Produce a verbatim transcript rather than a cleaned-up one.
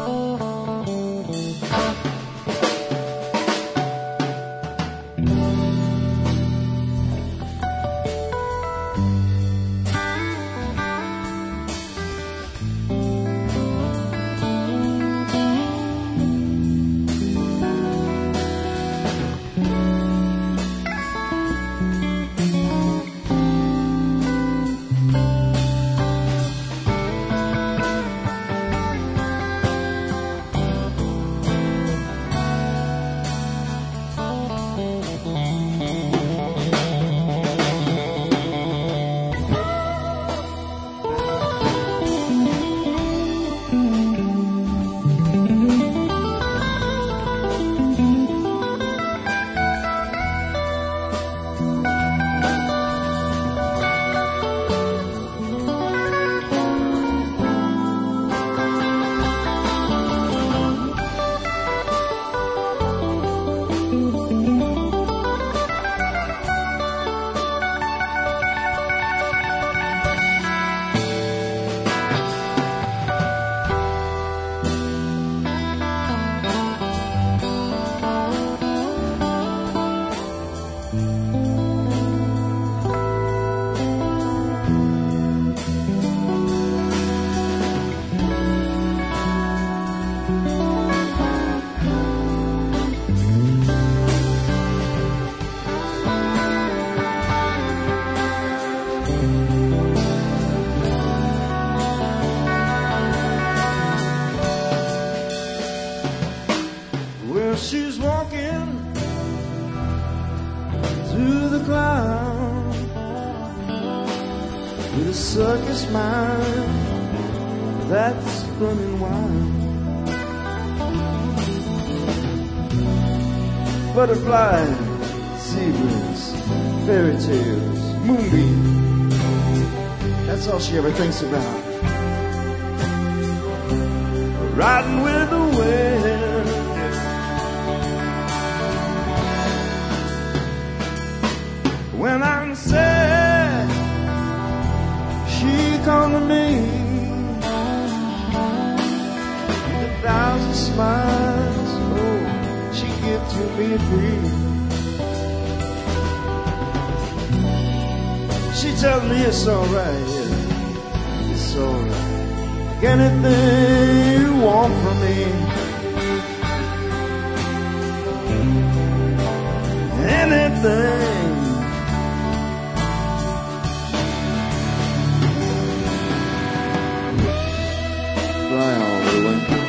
She's walking through the clouds with a circus mind that's running wild. Butterflies, zebras, fairy tales, moonbeam. That's all she ever thinks about. Riding with the wind. When I'm sad, she comes to me with a thousand smiles. Oh, she gives to me free. She tells me it's alright, yeah, it's alright. Anything you want from me, anything. Fly all the way.